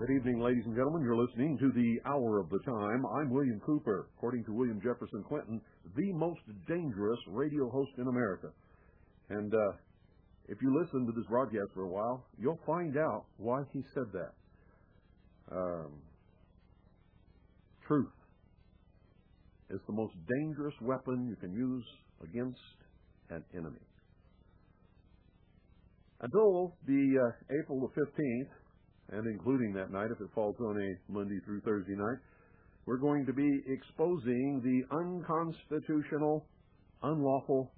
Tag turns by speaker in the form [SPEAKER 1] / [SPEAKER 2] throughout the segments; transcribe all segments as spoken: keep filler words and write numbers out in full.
[SPEAKER 1] Good evening, ladies and gentlemen. You're listening to the Hour of the Time. I'm William Cooper. According to William Jefferson Clinton, the most dangerous radio host in America. And uh, if you listen to this broadcast for a while, you'll find out why he said that. Um, truth is the most dangerous weapon you can use against an enemy. Until the uh, April the fifteenth, and including that night if it falls on a Monday through Thursday night, we're going to be exposing the unconstitutional, unlawful,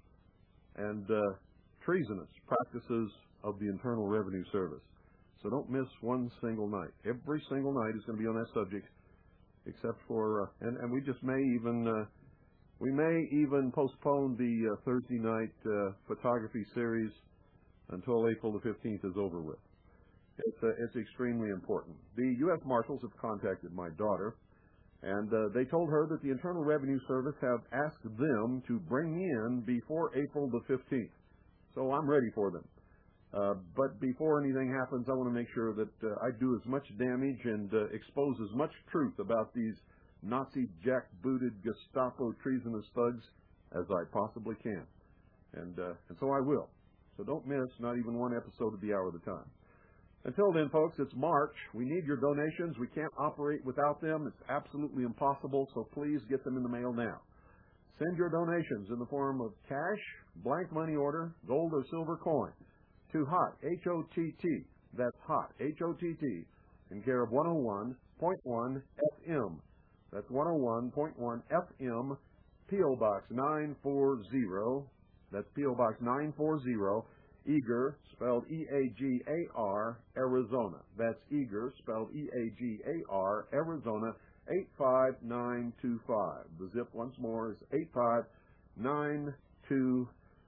[SPEAKER 1] and uh, treasonous practices of the Internal Revenue Service. So don't miss one single night. Every single night is going to be on that subject, except for, uh, and, and we just may even, uh, we may even postpone the uh, Thursday night uh, photography series until April the fifteenth is over with. It's, uh, it's extremely important. The U S Marshals have contacted my daughter, and uh, they told her that the Internal Revenue Service have asked them to bring in before April the fifteenth. So I'm ready for them. Uh, but before anything happens, I want to make sure that uh, I do as much damage and uh, expose as much truth about these Nazi jackbooted Gestapo treasonous thugs as I possibly can. And, uh, and so I will. So don't miss not even one episode of the Hour of the Time. Until then, folks, it's March. We need your donations. We can't operate without them. It's absolutely impossible, so please get them in the mail now. Send your donations in the form of cash, blank money order, gold or silver coin to HOTT, H O T T, that's HOTT, H O T T, in care of one oh one point one F M. That's one oh one point one F M, P O. Box nine forty, that's P O. Box nine forty, Eagar, spelled E A G A R, Arizona. That's Eagar, spelled E A G A R, Arizona, eight five nine two five. The zip once more is eight five nine two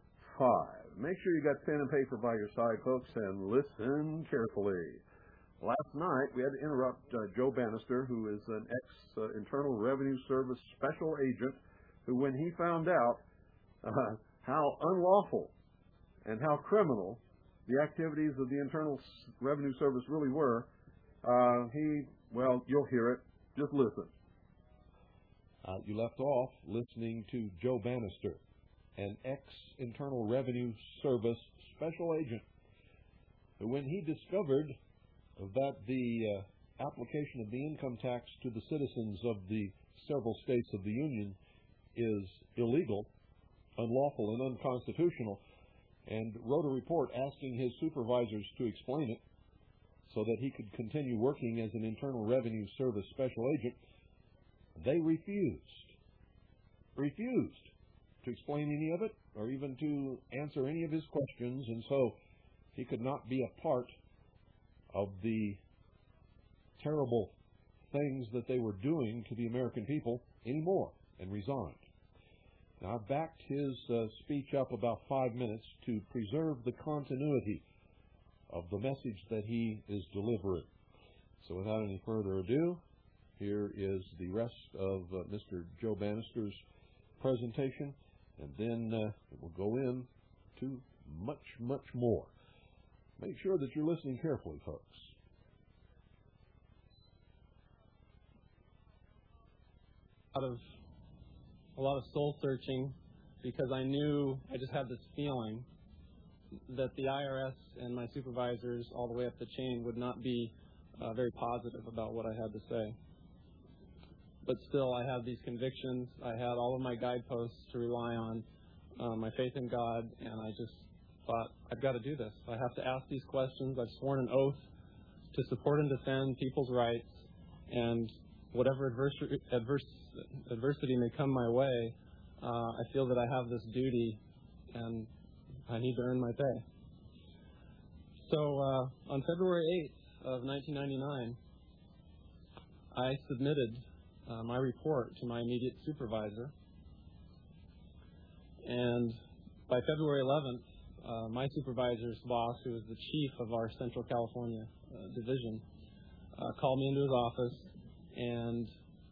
[SPEAKER 1] five. Make sure you got pen and paper by your side, folks, and listen carefully. Last night, we had to interrupt uh, Joe Bannister, who is an ex-Internal uh, Revenue Service special agent, who, when he found out uh, how unlawful and how criminal the activities of the Internal Revenue Service really were, uh, he, well, you'll hear it. Just listen.
[SPEAKER 2] Uh, you left off listening to Joe Bannister, an ex-Internal Revenue Service special agent, who, when he discovered that the uh, application of the income tax to the citizens of the several states of the Union is illegal, unlawful, and unconstitutional, and wrote a report asking his supervisors to explain it so that he could continue working as an Internal Revenue Service special agent, they refused. Refused to explain any of it or even to answer any of his questions, and so he could not be a part of the terrible things that they were doing to the American people anymore, and resigned. Now, I've backed his uh, speech up about five minutes to preserve the continuity of the message that he is delivering. So without any further ado, here is the rest of uh, Mister Joe Bannister's presentation, and then uh, we'll go in to much, much more. Make sure that you're listening carefully, folks.
[SPEAKER 3] Out of a lot of soul searching, because I knew, I just had this feeling that the I R S and my supervisors all the way up the chain would not be uh, very positive about what I had to say. But still, I have these convictions. I had all of my guideposts to rely on, uh, my faith in God, and I just thought, I've got to do this. I have to ask these questions. I've sworn an oath to support and defend people's rights, and whatever adversity, adverse, adversity may come my way, uh, I feel that I have this duty, and I need to earn my pay. So uh, on February eighth of nineteen ninety-nine, I submitted uh, my report to my immediate supervisor, and by February eleventh, uh, my supervisor's boss, who was the chief of our Central California uh, division, uh, called me into his office, and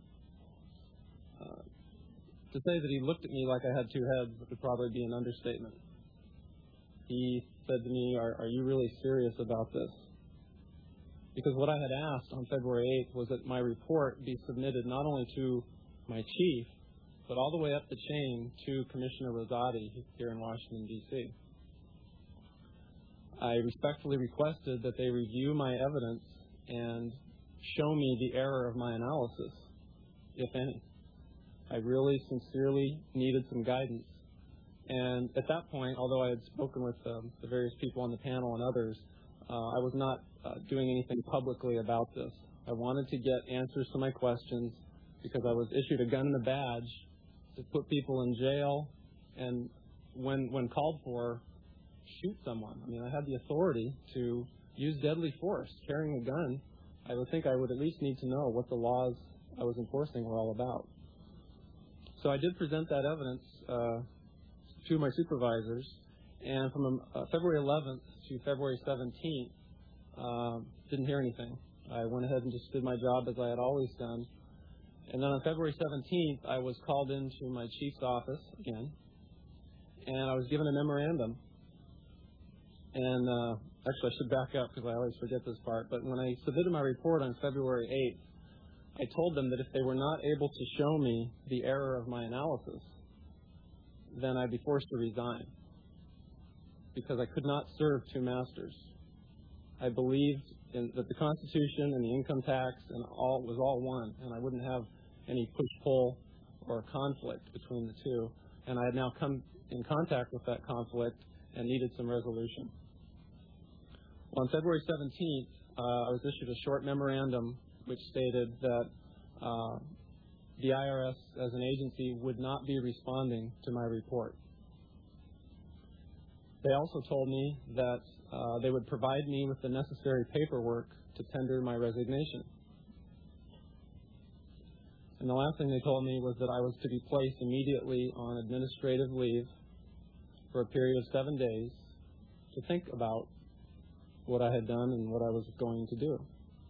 [SPEAKER 3] uh, to say that he looked at me like I had two heads would probably be an understatement. He said to me, are, are you really serious about this? Because what I had asked on February eighth was that my report be submitted not only to my chief, but all the way up the chain to Commissioner Rosati here in Washington, D C I respectfully requested that they review my evidence and show me the error of my analysis, if any. I really sincerely needed some guidance. And at that point, although I had spoken with um, the various people on the panel and others, uh, I was not uh, doing anything publicly about this. I wanted to get answers to my questions because I was issued a gun and a badge to put people in jail and, when when called for, shoot someone. I mean, I had the authority to use deadly force. Carrying a gun, I would think I would at least need to know what the laws I was enforcing were all about. So I did present that evidence uh, to my supervisors, and from uh, February eleventh to February seventeenth, uh, didn't hear anything. I went ahead and just did my job as I had always done. And then on February seventeenth, I was called into my chief's office again, and I was given a memorandum. And uh, actually, I should back up because I always forget this part. But when I submitted my report on February eighth, I told them that if they were not able to show me the error of my analysis, then I'd be forced to resign because I could not serve two masters. I believed in, that the Constitution and the income tax and all was all one, and I wouldn't have any push-pull or conflict between the two. And I had now come in contact with that conflict and needed some resolution. On February seventeenth, uh, I was issued a short memorandum which stated that uh, the I R S as an agency would not be responding to my report. They also told me that uh, they would provide me with the necessary paperwork to tender my resignation. And the last thing they told me was that I was to be placed immediately on administrative leave for a period of seven days to think about what I had done and what I was going to do.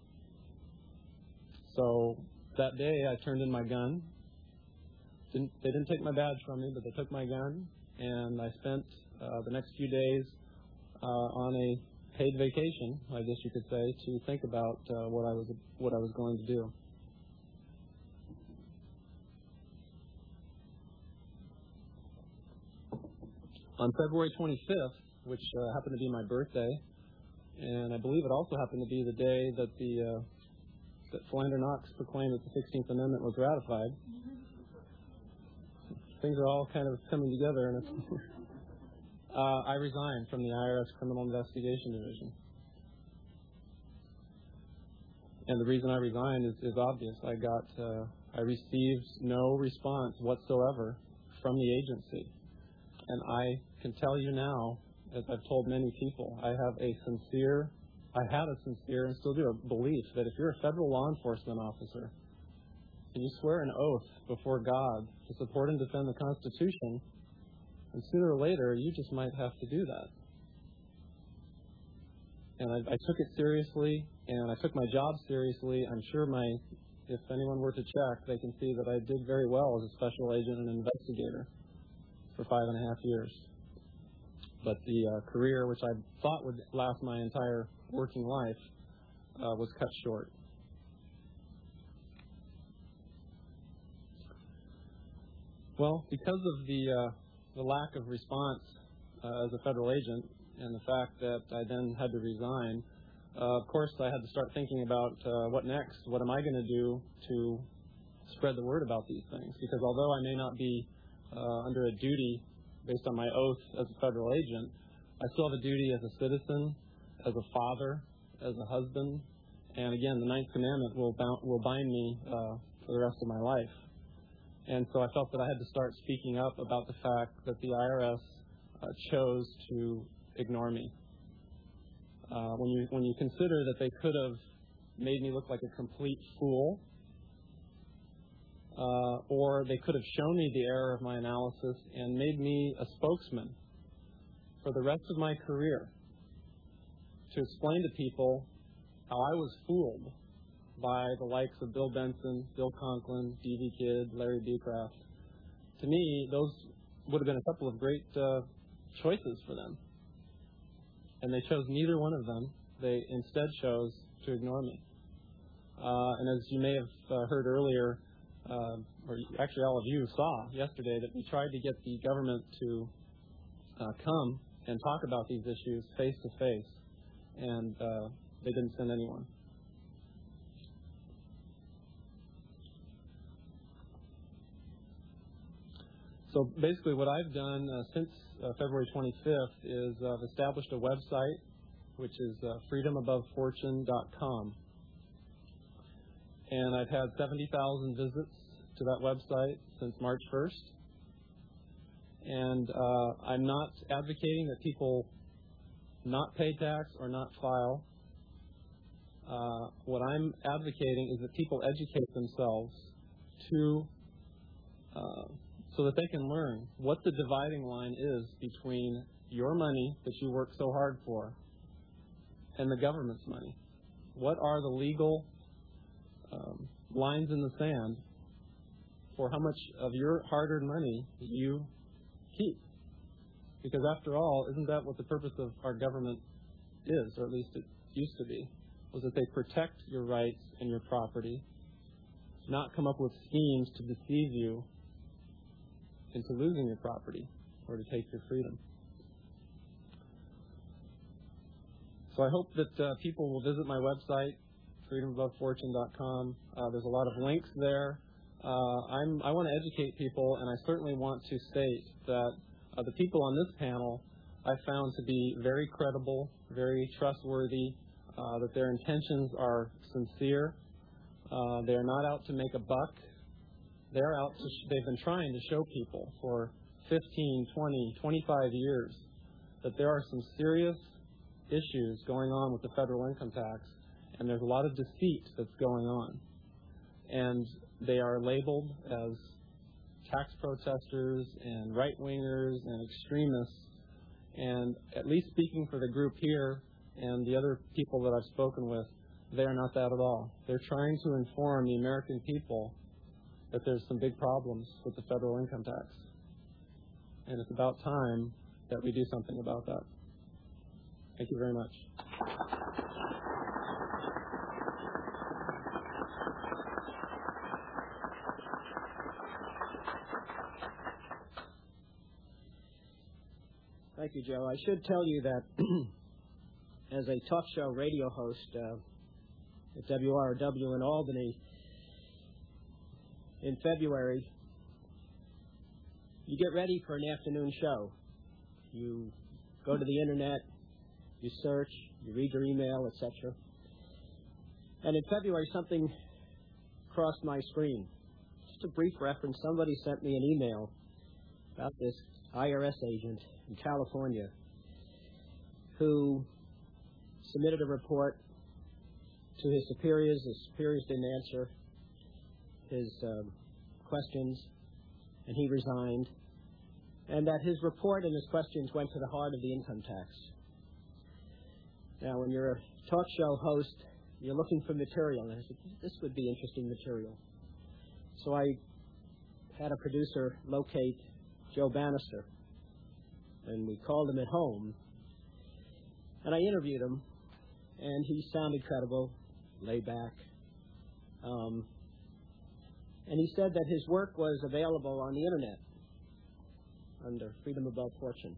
[SPEAKER 3] So that day I turned in my gun. Didn't, they didn't take my badge from me, but they took my gun, and I spent uh, the next few days uh, on a paid vacation, I guess you could say, to think about uh, what I was what I was going to do. On February twenty-fifth, which uh, happened to be my birthday, and I believe it also happened to be the day that the uh, that Philander Knox proclaimed that the sixteenth Amendment was ratified. Things are all kind of coming together, and it's uh, I resigned from the I R S Criminal Investigation Division. And the reason I resigned is, is obvious. I got uh, I received no response whatsoever from the agency. And I can tell you now, as I've told many people, I have a sincere, I had a sincere and still do a belief that if you're a federal law enforcement officer and you swear an oath before God to support and defend the Constitution, and sooner or later you just might have to do that. And I, I took it seriously, and I took my job seriously. I'm sure my, if anyone were to check, they can see that I did very well as a special agent and investigator for five and a half years. But the uh, career, which I thought would last my entire working life, uh, was cut short. Well, because of the uh, the lack of response uh, as a federal agent and the fact that I then had to resign, uh, of course I had to start thinking about uh, what next? What am I going to do to spread the word about these things? Because although I may not be uh, under a duty based on my oath as a federal agent, I still have a duty as a citizen, as a father, as a husband, and again, the Ninth Commandment will bound, will bind me uh, for the rest of my life. And so I felt that I had to start speaking up about the fact that the I R S uh, chose to ignore me. Uh, when you when you consider that they could have made me look like a complete fool, uh, or they could have shown me the error of my analysis and made me a spokesman for the rest of my career to explain to people how I was fooled by the likes of Bill Benson, Bill Conklin, D V Kidd, Larry Beecraft. To me, those would have been a couple of great uh, choices for them. And they chose neither one of them. They instead chose to ignore me. Uh, and as you may have uh, heard earlier, uh, or actually all of you saw yesterday, that we tried to get the government to uh, come and talk about these issues face to face, and uh, they didn't send anyone. So basically what I've done uh, since uh, February twenty-fifth is uh, I've established a website, which is uh, freedom above fortune dot com. And I've had seventy thousand visits to that website since March first. And uh, I'm not advocating that people not pay tax or not file. Uh, what I'm advocating is that people educate themselves to uh, so that they can learn what the dividing line is between your money that you work so hard for and the government's money. What are the legal um, lines in the sand for how much of your hard-earned money you keep? Because after all, isn't that what the purpose of our government is, or at least it used to be, was that they protect your rights and your property, not come up with schemes to deceive you into losing your property or to take your freedom. So I hope that uh, people will visit my website, freedom above fortune dot com. Uh, there's a lot of links there. Uh, I'm, I want to educate people, and I certainly want to state that uh, the people on this panel I found to be very credible, very trustworthy, uh, that their intentions are sincere. Uh, they are not out to make a buck. They're out to sh- they've been trying to show people for fifteen, twenty, twenty-five years that there are some serious issues going on with the federal income tax, and there's a lot of deceit that's going on. And they are labeled as tax protesters and right-wingers and extremists. And at least speaking for the group here and the other people that I've spoken with, they are not that at all. They're trying to inform the American people that there's some big problems with the federal income tax. And it's about time that we do something about that. Thank you very much.
[SPEAKER 4] Thank you, Joe. I should tell you that as a talk show radio host uh, at W R W in Albany, in February, you get ready for an afternoon show. You go to the internet, you search, you read your email, et cetera. And in February, something crossed my screen. Just a brief reference, somebody sent me an email about this I R S agent in California who submitted a report to his superiors. His superiors didn't answer his um, questions, and he resigned, and that his report and his questions went to the heart of the income tax. Now, when you're a talk show host, you're looking for material, and I said, this would be interesting material. So I had a producer locate Joe Bannister, and we called him at home, and I interviewed him, and he sounded credible, laid back, um, and he said that his work was available on the internet under Freedom Above Fortune.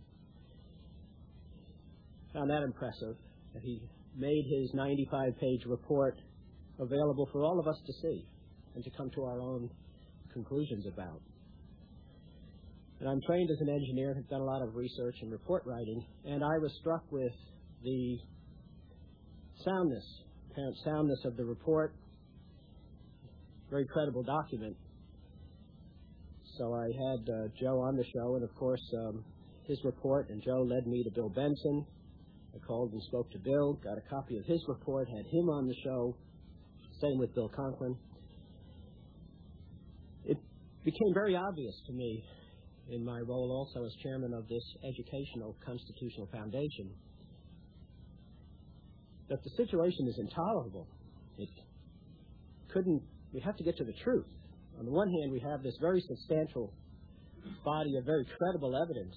[SPEAKER 4] Found that impressive, that he made his ninety-five page report available for all of us to see and to come to our own conclusions about. And I'm trained as an engineer, have done a lot of research and report writing, and I was struck with the soundness, apparent soundness of the report, very credible document. So I had uh, Joe on the show, and of course um, his report, and Joe led me to Bill Benson. I called and spoke to Bill, got a copy of his report, had him on the show, same with Bill Conklin. It became very obvious to me in my role also as chairman of this Educational Constitutional Foundation that the situation is intolerable. It couldn't, we have to get to the truth. On the one hand, we have this very substantial body of very credible evidence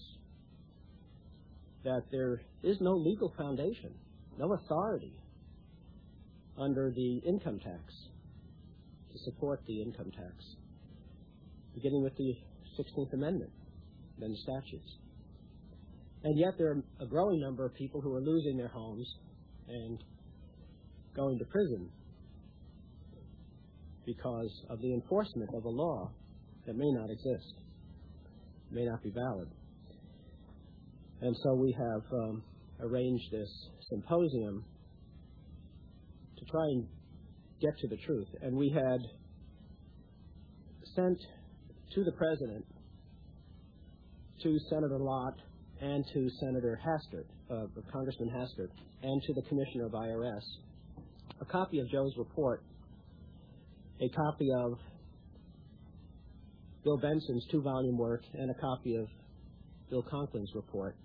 [SPEAKER 4] that there is no legal foundation, no authority under the income tax, to support the income tax, beginning with the sixteenth Amendment, then the statutes. And yet there are a growing number of people who are losing their homes and going to prison because of the enforcement of a law that may not exist, may not be valid. And so we have um, arranged this symposium to try and get to the truth. And we had sent to the President, to Senator Lott, and to Senator Hastert, uh, Congressman Hastert, and to the Commissioner of I R S, a copy of Joe's report, a copy of Bill Benson's two-volume work, and a copy of Bill Conklin's report,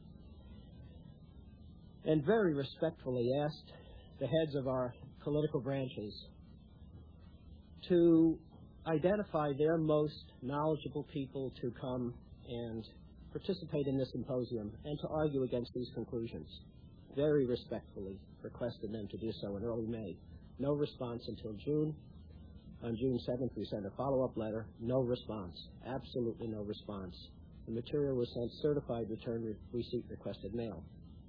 [SPEAKER 4] and very respectfully asked the heads of our political branches to identify their most knowledgeable people to come and participate in this symposium and to argue against these conclusions. Very respectfully requested them to do so in early May. No response until June. On June seventh, we sent a follow-up letter. No response. Absolutely no response. The material was sent certified return re- receipt requested mail.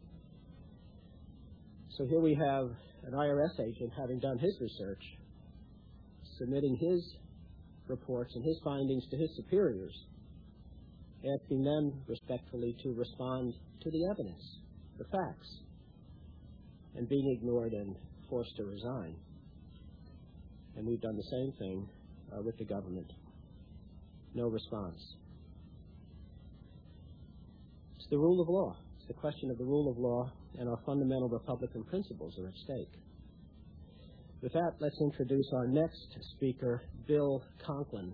[SPEAKER 4] So here we have an I R S agent, having done his research, submitting his reports and his findings to his superiors, asking them respectfully to respond to the evidence, the facts, and being ignored and forced to resign. And we've done the same thing uh, with the government. No response. It's the rule of law. It's the question of the rule of law, and our fundamental Republican principles are at stake. With that, let's introduce our next speaker, Bill Conklin.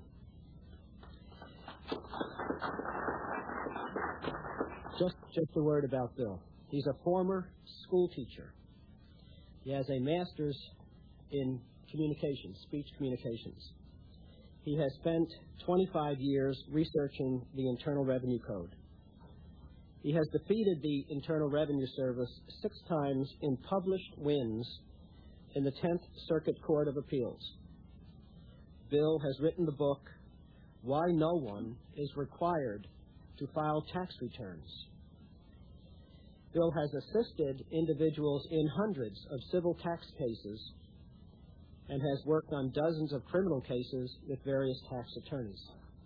[SPEAKER 4] Just, just a word about Bill. He's a former school teacher. He has a master's in communications, speech communications. He has spent twenty-five years researching the Internal Revenue Code. He has defeated the Internal Revenue Service six times in published wins in the tenth Circuit Court of Appeals. Bill has written the book, Why No One is Required to File Tax Returns. Bill has assisted individuals in hundreds of civil tax cases and has worked on dozens of criminal cases with various tax attorneys.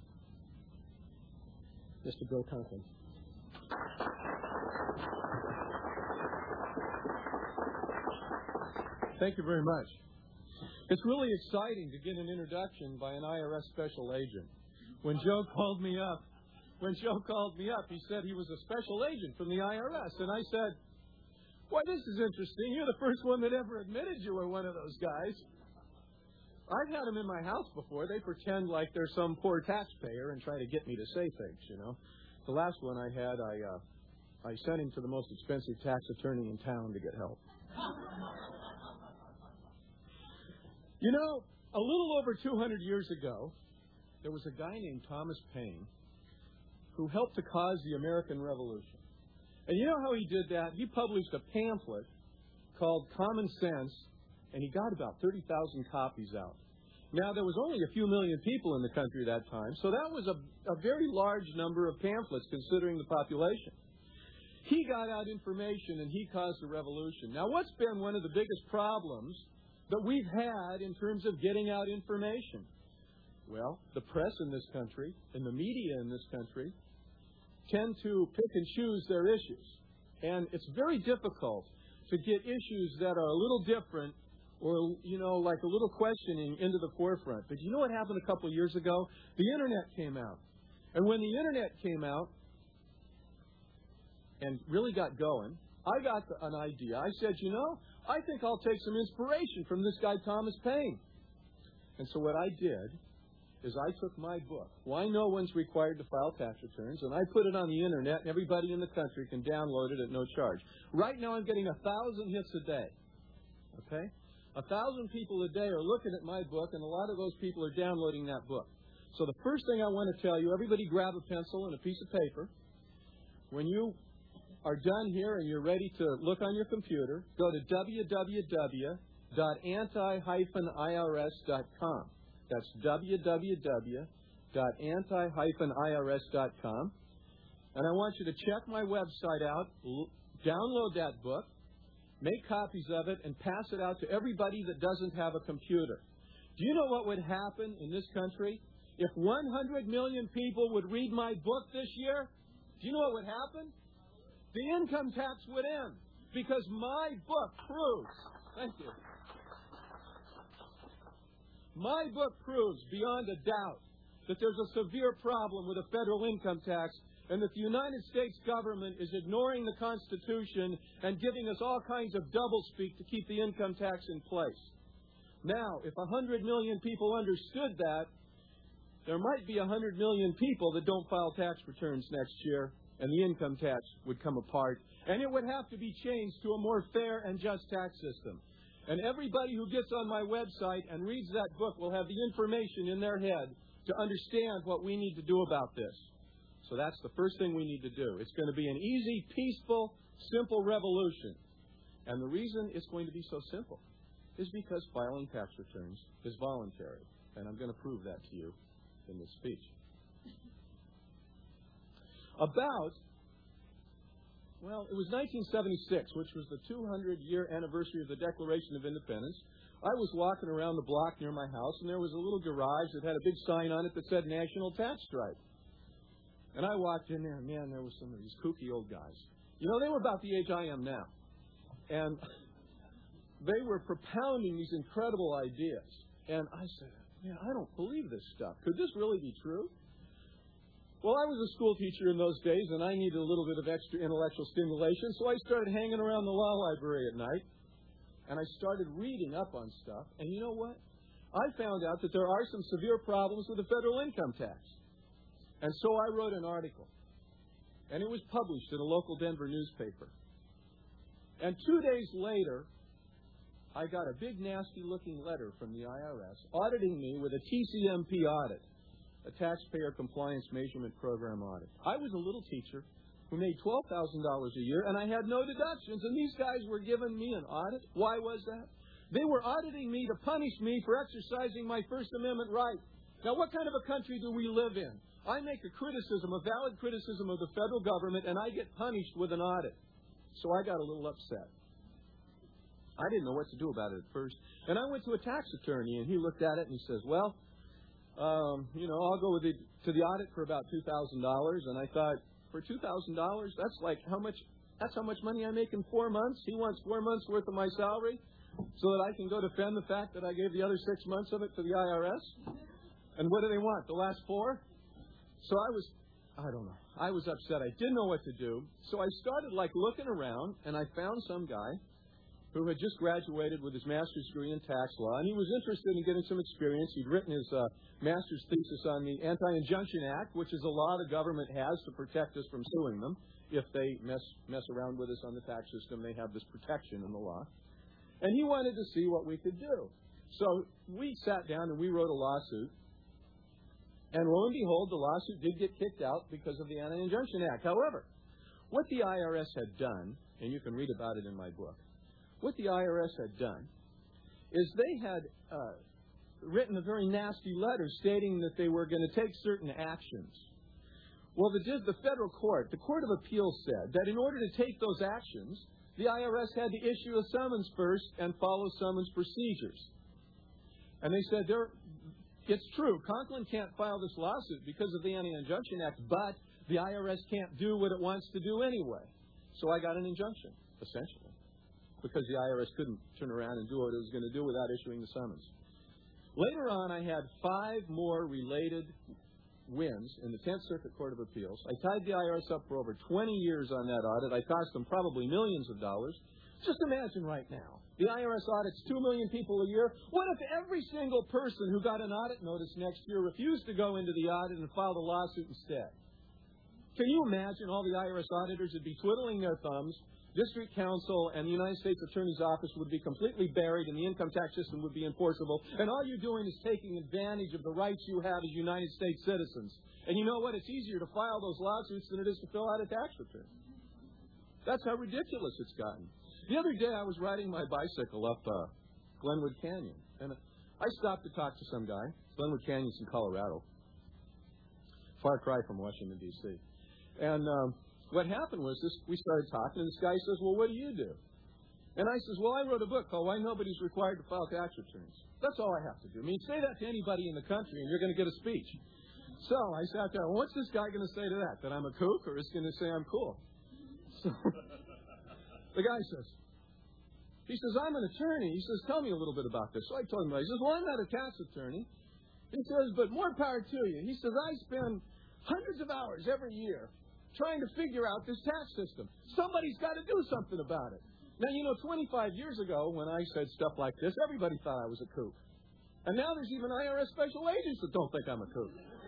[SPEAKER 4] Mister Bill Conklin.
[SPEAKER 5] Thank you very much. It's really exciting to get an introduction by an I R S special agent. When Joe called me up, when Joe called me up, he said he was a special agent from the I R S, and I said, "Why, this is interesting. You're the first one that ever admitted you were one of those guys." I've had them in my house before. They pretend like they're some poor taxpayer and try to get me to say things, you know. The last one I had, I uh, I sent him to the most expensive tax attorney in town to get help. You know, a little over two hundred years ago, there was a guy named Thomas Paine who helped to cause the American Revolution. And you know how he did that? He published a pamphlet called Common Sense, and he got about thirty thousand copies out. Now, there was only a few million people in the country at that time, so that was a, a very large number of pamphlets considering the population. He got out information, and he caused a revolution. Now, what's been one of the biggest problems that we've had in terms of getting out information? Well, the press in this country and the media in this country tend to pick and choose their issues. And it's very difficult to get issues that are a little different or, you know, like a little questioning into the forefront. But you know what happened a couple of years ago? The Internet came out. And when the Internet came out and really got going, I got an idea. I said, you know, I think I'll take some inspiration from this guy, Thomas Paine. And so what I did is I took my book, Why No One's Required to File Tax Returns, and I put it on the Internet, and everybody in the country can download it at no charge. Right now I'm getting a thousand hits a day. Okay? A thousand people a day are looking at my book, and a lot of those people are downloading that book. So the first thing I want to tell you, everybody grab a pencil and a piece of paper. When you are done here and you're ready to look on your computer, go to w w w dot anti dash I R S dot com. That's w w w dot anti dash I R S dot com. And I want you to check my website out, l- download that book, make copies of it, and pass it out to everybody that doesn't have a computer. Do you know what would happen in this country if one hundred million people would read my book this year? Do you know what would happen? The income tax would end, because my book proves, thank you, my book proves beyond a doubt that there's a severe problem with a federal income tax, and that the United States government is ignoring the Constitution and giving us all kinds of doublespeak to keep the income tax in place. Now, if one hundred million people understood that, there might be one hundred million people that don't file tax returns next year, and the income tax would come apart, and it would have to be changed to a more fair and just tax system. And everybody who gets on my website and reads that book will have the information in their head to understand what we need to do about this. So that's the first thing we need to do. It's going to be an easy, peaceful, simple revolution. And the reason it's going to be so simple is because filing tax returns is voluntary. And I'm going to prove that to you in this speech. About, well, it was nineteen seventy-six, which was the two hundred year anniversary of the Declaration of Independence. I was walking around the block near my house, and there was a little garage that had a big sign on it that said National Tax Strike. And I walked in there, and man, there were some of these kooky old guys. You know, they were about the age I am now. And they were propounding these incredible ideas. And I said, man, I don't believe this stuff. Could this really be true? Well, I was a school teacher in those days, and I needed a little bit of extra intellectual stimulation, so I started hanging around the law library at night, and I started reading up on stuff. And you know what? I found out that there are some severe problems with the federal income tax. And so I wrote an article, and it was published in a local Denver newspaper. And two days later, I got a big, nasty-looking letter from the I R S auditing me with a T C M P audit, a Taxpayer Compliance Measurement Program audit. I was a little teacher who made twelve thousand dollars a year, and I had no deductions, and these guys were giving me an audit. Why was that? They were auditing me to punish me for exercising my First Amendment right. Now, what kind of a country do we live in? I make a criticism, a valid criticism of the federal government, and I get punished with an audit. So I got a little upset. I didn't know what to do about it at first. And I went to a tax attorney, and he looked at it, and he says, well, um, you know, I'll go with the, to the audit for about two thousand dollars. And I thought, for two thousand dollars, that's like how much, that's how much money I make in four months? He wants four months' worth of my salary so that I can go defend the fact that I gave the other six months of it to the I R S? And what do they want, the last four? So I was, I don't know, I was upset. I didn't know what to do. So I started, like, looking around, and I found some guy who had just graduated with his master's degree in tax law, and he was interested in getting some experience. He'd written his uh, master's thesis on the Anti-Injunction Act, which is a law the government has to protect us from suing them. If they mess, mess around with us on the tax system, they have this protection in the law. And he wanted to see what we could do. So we sat down and we wrote a lawsuit. And lo and behold, the lawsuit did get kicked out because of the Anti-Injunction Act. However, what the I R S had done, and you can read about it in my book, what the I R S had done is they had uh, written a very nasty letter stating that they were going to take certain actions. Well, the, the federal court, the Court of Appeals said that in order to take those actions, the I R S had to issue a summons first and follow summons procedures. And they said, there, it's true, Conklin can't file this lawsuit because of the Anti-Injunction Act, but the I R S can't do what it wants to do anyway. So I got an injunction, essentially, because the I R S couldn't turn around and do what it was going to do without issuing the summons. Later on, I had five more related wins in the Tenth Circuit Court of Appeals. I tied the I R S up for over twenty years on that audit. I cost them probably millions of dollars. Just imagine right now, the I R S audits two million people a year. What if every single person who got an audit notice next year refused to go into the audit and filed a lawsuit instead? Can you imagine all the I R S auditors would be twiddling their thumbs, District Counsel and the United States Attorney's Office would be completely buried, and the income tax system would be enforceable, and all you're doing is taking advantage of the rights you have as United States citizens. And you know what? It's easier to file those lawsuits than it is to fill out a tax return. That's how ridiculous it's gotten. The other day I was riding my bicycle up uh, Glenwood Canyon. And I stopped to talk to some guy. Glenwood Canyon's in Colorado. Far cry from Washington, D C And um, what happened was this: we started talking, and this guy says, well, what do you do? And I says, well, I wrote a book called Why Nobody's Required to File Tax Returns. That's all I have to do. I mean, say that to anybody in the country, and you're going to get a speech. So I sat there, well, what's this guy going to say to that? That I'm a kook, or is he going to say I'm cool? So the guy says, he says, I'm an attorney. He says, tell me a little bit about this. So I told him, he says, well, I'm not a tax attorney. He says, but more power to you. He says, I spend hundreds of hours every year trying to figure out this tax system. Somebody's got to do something about it. Now, you know, twenty-five years ago, when I said stuff like this, everybody thought I was a kook. And now there's even I R S special agents that don't think I'm a kook.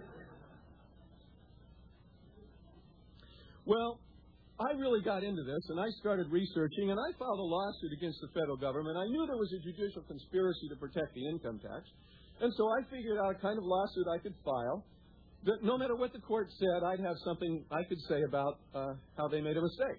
[SPEAKER 5] Well, I really got into this, and I started researching, and I filed a lawsuit against the federal government. I knew there was a judicial conspiracy to protect the income tax, and so I figured out a kind of lawsuit I could file that no matter what the court said, I'd have something I could say about uh, how they made a mistake.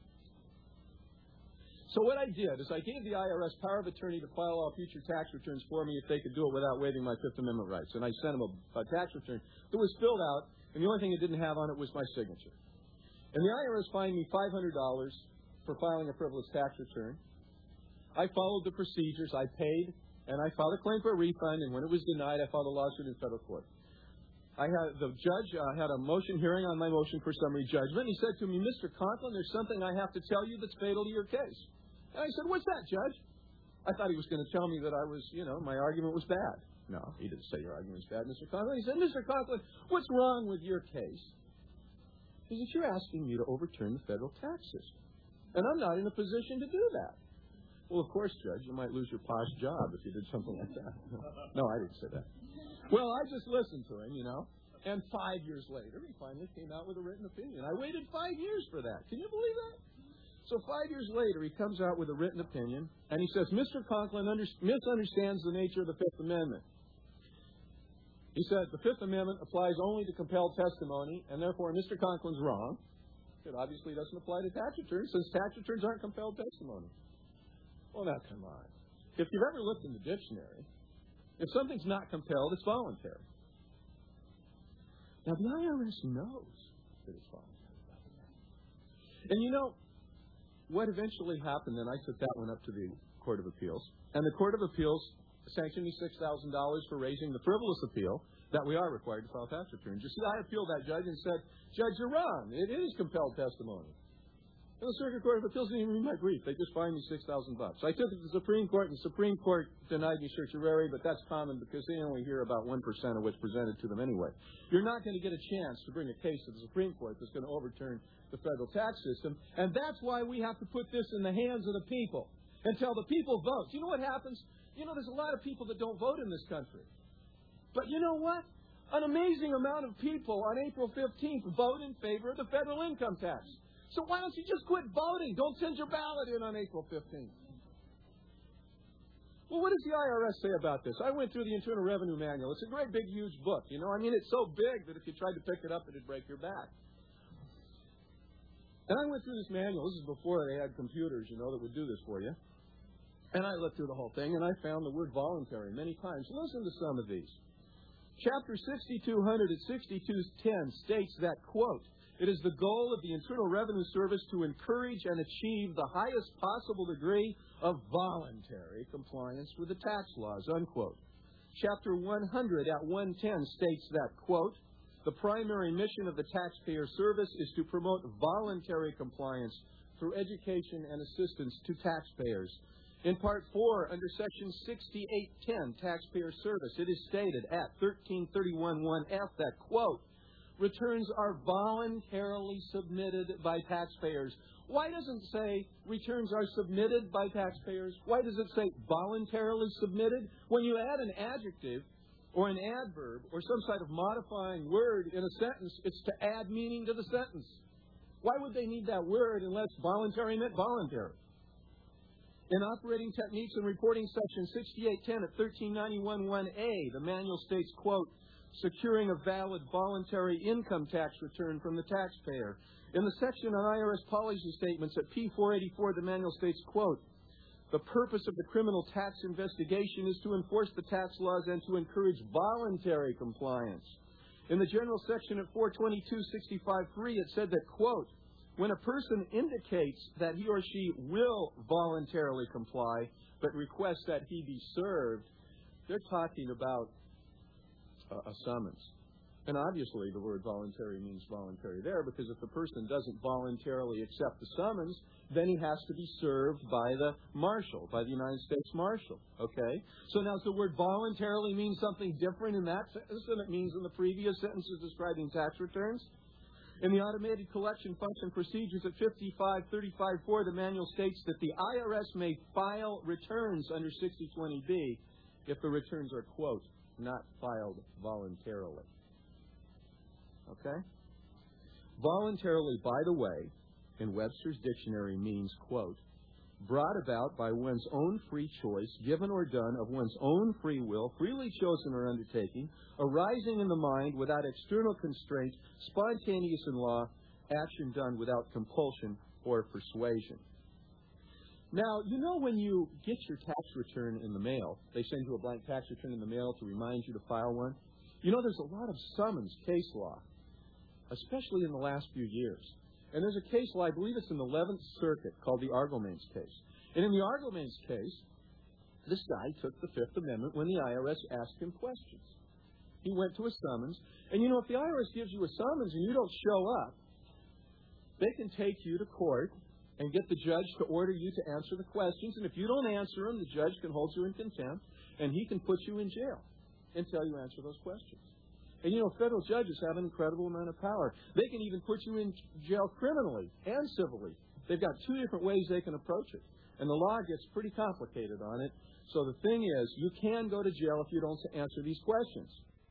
[SPEAKER 5] So what I did is I gave the I R S power of attorney to file all future tax returns for me if they could do it without waiving my Fifth Amendment rights. And I sent them a, a tax return that was filled out, and the only thing it didn't have on it was my signature. And the I R S fined me five hundred dollars for filing a frivolous tax return. I followed the procedures. I paid, and I filed a claim for a refund, and when it was denied, I filed a lawsuit in federal court. I had the judge uh, had a motion hearing on my motion for summary judgment. He said to me, Mister Conklin, there's something I have to tell you that's fatal to your case. And I said, what's that, Judge? I thought he was going to tell me that I was, you know, my argument was bad. No, he didn't say your argument was bad, Mister Conklin. He said, Mister Conklin, what's wrong with your case is that you're asking me to overturn the federal tax system. And I'm not in a position to do that. Well, of course, Judge, you might lose your posh job if you did something like that. No, I didn't say that. Well, I just listened to him, you know. And five years later, he finally came out with a written opinion. I waited five years for that. Can you believe that? So five years later, he comes out with a written opinion, and he says, Mister Conklin under- misunderstands the nature of the Fifth Amendment. He said the Fifth Amendment applies only to compelled testimony, and therefore Mister Conklin's wrong. It obviously doesn't apply to tax returns, since tax returns aren't compelled testimony. Well, now, come on. If you've ever looked in the dictionary, if something's not compelled, it's voluntary. Now, the I R S knows that it's voluntary. And you know, what eventually happened, then I took that one up to the Court of Appeals, and the Court of Appeals sanctioned me six thousand dollars for raising the frivolous appeal that we are required to file tax returns. You see, I appealed that judge and said, Judge, you're wrong. It is compelled testimony. And the Circuit Court of Appeals didn't even read my brief. They just fined me six thousand bucks. I took it to the Supreme Court, and the Supreme Court denied me certiorari, but that's common because they only hear about one percent of what's presented to them anyway. You're not going to get a chance to bring a case to the Supreme Court that's going to overturn the federal tax system, and that's why we have to put this in the hands of the people until the people vote. You know what happens? You know, there's a lot of people that don't vote in this country. But you know what? An amazing amount of people on April fifteenth vote in favor of the federal income tax. So why don't you just quit voting? Don't send your ballot in on April fifteenth. Well, what does the I R S say about this? I went through the Internal Revenue Manual. It's a great big, huge book. You know, I mean, it's so big that if you tried to pick it up, it'd break your back. And I went through this manual. This is before they had computers, you know, that would do this for you. And I looked through the whole thing, and I found the word voluntary many times. Listen to some of these. Chapter sixty-two hundred at sixty-two ten states that, quote, it is the goal of the Internal Revenue Service to encourage and achieve the highest possible degree of voluntary compliance with the tax laws, unquote. Chapter one hundred at one ten states that, quote, the primary mission of the taxpayer service is to promote voluntary compliance through education and assistance to taxpayers. In Part four, under Section sixty-eight ten, Taxpayer Service, it is stated at thirteen thirty-one one F that, quote, returns are voluntarily submitted by taxpayers. Why doesn't it say returns are submitted by taxpayers? Why does it say voluntarily submitted? When you add an adjective or an adverb or some sort of modifying word in a sentence, it's to add meaning to the sentence. Why would they need that word unless voluntary meant voluntary? In Operating Techniques and Reporting Section sixty-eight ten at thirteen ninety-one one A, the manual states, quote, securing a valid voluntary income tax return from the taxpayer. In the section on I R S policy statements at P four eighty-four, the manual states, quote, The purpose of the criminal tax investigation is to enforce the tax laws and to encourage voluntary compliance. In the general section at four twenty-two sixty-five three, it said that, quote, when a person indicates that he or she will voluntarily comply but requests that he be served, they're talking about a, a summons. And obviously the word voluntary means voluntary there, because if the person doesn't voluntarily accept the summons, then he has to be served by the marshal, by the United States Marshal. Okay? So now does the word voluntarily mean something different in that sentence than it means in the previous sentences describing tax returns? In the automated collection function procedures at fifty-five thirty-five four, the manual states that the I R S may file returns under sixty twenty B if the returns are, quote, not filed voluntarily. Okay? Voluntarily, by the way, in Webster's dictionary means, quote, brought about by one's own free choice, given or done of one's own free will, freely chosen or undertaking, arising in the mind without external constraint, spontaneous in law, action done without compulsion or persuasion. Now, you know when you get your tax return in the mail, they send you a blank tax return in the mail to remind you to file one? You know, there's a lot of summons case law, especially in the last few years. And there's a case law, I believe it's in the eleventh Circuit, called the Argomains case. And in the Argomains case, this guy took the Fifth Amendment when the I R S asked him questions. He went to a summons, and you know, if the I R S gives you a summons and you don't show up, they can take you to court and get the judge to order you to answer the questions. And if you don't answer them, the judge can hold you in contempt, and he can put you in jail until you answer those questions. And, you know, federal judges have an incredible amount of power. They can even put you in jail criminally and civilly. They've got two different ways they can approach it. And the law gets pretty complicated on it. So the thing is, you can go to jail if you don't answer these questions.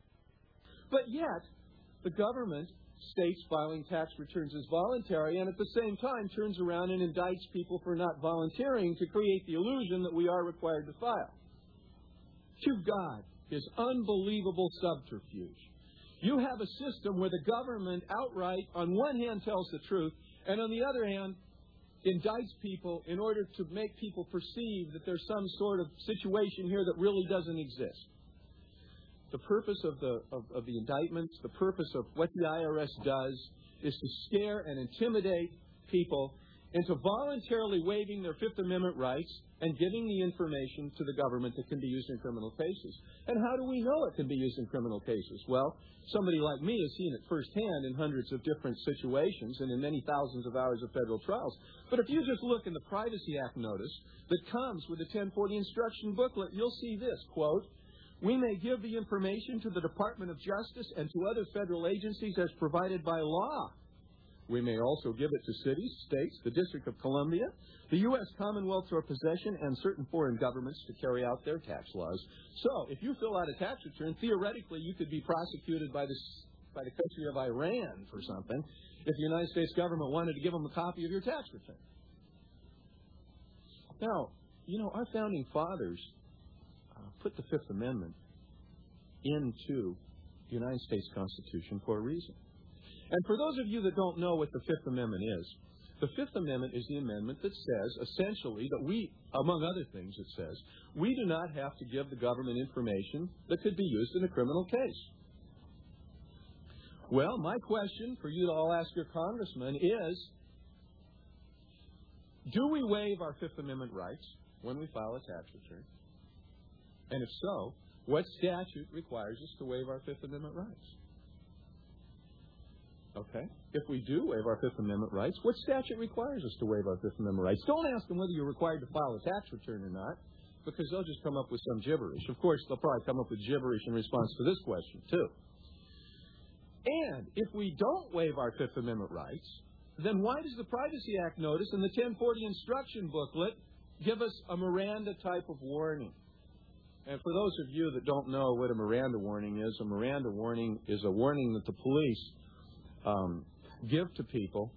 [SPEAKER 5] But yet, the government states filing tax returns is voluntary, and at the same time turns around and indicts people for not volunteering to create the illusion that we are required to file. To God is unbelievable subterfuge. You have a system where the government outright, on one hand, tells the truth, and on the other hand, indicts people in order to make people perceive that there's some sort of situation here that really doesn't exist. The purpose of the of, of the indictments, the purpose of what the I R S does, is to scare and intimidate people into voluntarily waiving their Fifth Amendment rights and giving the information to the government that can be used in criminal cases. And how do we know it can be used in criminal cases? Well, somebody like me has seen it firsthand in hundreds of different situations and in many thousands of hours of federal trials. But if you just look in the Privacy Act notice that comes with the ten forty instruction booklet, you'll see this, quote, we may give the information to the Department of Justice and to other federal agencies as provided by law. We may also give it to cities, states, the District of Columbia, the U S Commonwealth or possession, and certain foreign governments to carry out their tax laws. So, if you fill out a tax return, theoretically you could be prosecuted by, this, by the country of Iran for something if the United States government wanted to give them a copy of your tax return. Now, you know, our founding fathers uh, put the Fifth Amendment into the United States Constitution for a reason. And for those of you that don't know what the Fifth Amendment is, the Fifth Amendment is the amendment that says, essentially, that we, among other things it says, we do not have to give the government information that could be used in a criminal case. Well, my question for you to all ask your congressman is, do we waive our Fifth Amendment rights when we file a tax return? And if so, what statute requires us to waive our Fifth Amendment rights? Okay. If we do waive our Fifth Amendment rights, what statute requires us to waive our Fifth Amendment rights? Don't ask them whether you're required to file a tax return or not, because they'll just come up with some gibberish. Of course, they'll probably come up with gibberish in response to this question, too. And if we don't waive our Fifth Amendment rights, then why does the Privacy Act notice in the ten forty instruction booklet give us a Miranda type of warning? And for those of you that don't know what a Miranda warning is, a Miranda warning is a warning that the police Um, give to people,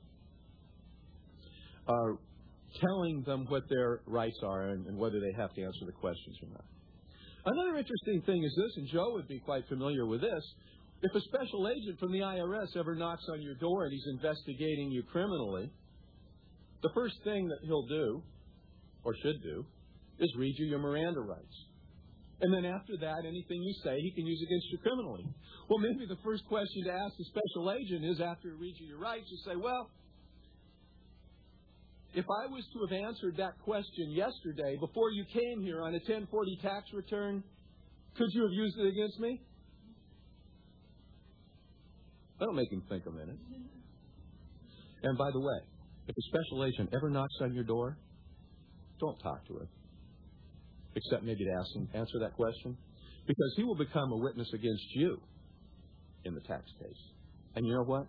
[SPEAKER 5] uh, telling them what their rights are and, and whether they have to answer the questions or not. Another interesting thing is this, and Joe would be quite familiar with this, if a special agent from the I R S ever knocks on your door and he's investigating you criminally, the first thing that he'll do, or should do, is read you your Miranda rights. And then after that, anything you say, he can use against you criminally. Well, maybe the first question to ask the special agent is, after he reads you your rights, you say, well, if I was to have answered that question yesterday before you came here on a ten forty tax return, could you have used it against me? That'll make him think a minute. And by the way, if a special agent ever knocks on your door, don't talk to him. Except maybe to ask him, answer that question. Because he will become a witness against you in the tax case. And you know what?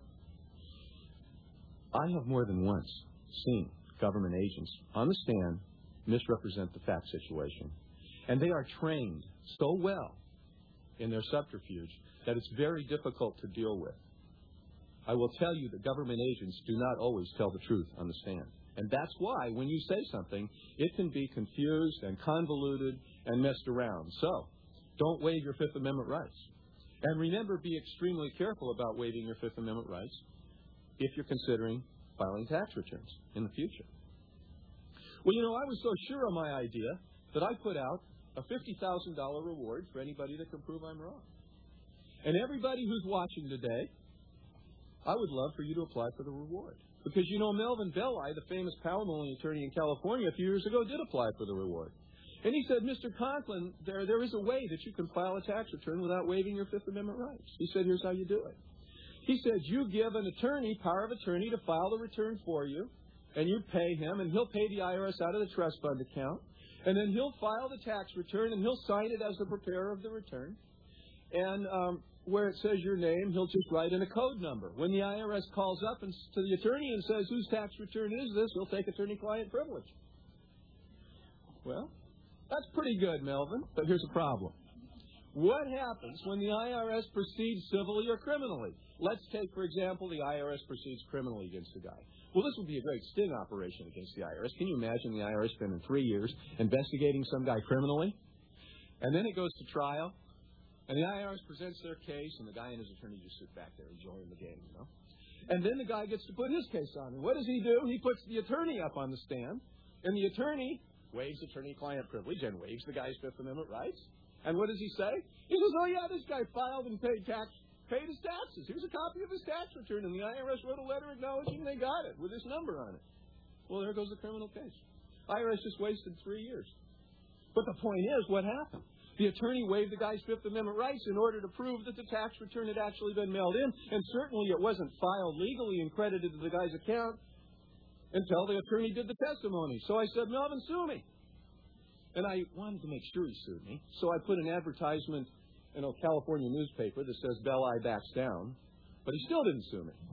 [SPEAKER 5] I have more than once seen government agents on the stand misrepresent the fact situation. And they are trained so well in their subterfuge that it's very difficult to deal with. I will tell you that government agents do not always tell the truth on the stand. And that's why when you say something, it can be confused and convoluted and messed around. So, don't waive your Fifth Amendment rights. And remember, be extremely careful about waiving your Fifth Amendment rights if you're considering filing tax returns in the future. Well, you know, I was so sure of my idea that I put out a fifty thousand dollars reward for anybody that can prove I'm wrong. And everybody who's watching today, I would love for you to apply for the reward. Because, you know, Melvin Belli, the famous palimony attorney in California, a few years ago did apply for the reward. And he said, Mister Conklin, there, there is a way that you can file a tax return without waiving your Fifth Amendment rights. He said, here's how you do it. He said, you give an attorney power of attorney to file the return for you, and you pay him, and he'll pay the I R S out of the trust fund account, and then he'll file the tax return, and he'll sign it as the preparer of the return. And um, where it says your name, he'll just write in a code number. When the I R S calls up and to the attorney and says, whose tax return is this, he'll take attorney-client privilege. Well, that's pretty good, Melvin, but here's a problem. What happens when the I R S proceeds civilly or criminally? Let's take, for example, the I R S proceeds criminally against a guy. Well, this would be a great sting operation against the I R S. Can you imagine the I R S spending three years investigating some guy criminally? And then it goes to trial. And the I R S presents their case, and the guy and his attorney just sit back there enjoying the game, you know. And then the guy gets to put his case on. And what does he do? He puts the attorney up on the stand, and the attorney waives attorney-client privilege and waives the guy's Fifth Amendment rights. And what does he say? He says, oh, yeah, this guy filed and paid tax, paid his taxes. Here's a copy of his tax return, and the I R S wrote a letter acknowledging they got it with this number on it. Well, there goes the criminal case. I R S just wasted three years. But the point is, what happened? The attorney waived the guy's Fifth Amendment rights in order to prove that the tax return had actually been mailed in, and certainly it wasn't filed legally and credited to the guy's account until the attorney did the testimony. So I said, Melvin, sue me. And I wanted to make sure he sued me, so I put an advertisement in a California newspaper that says Belli backs down, but he still didn't sue me.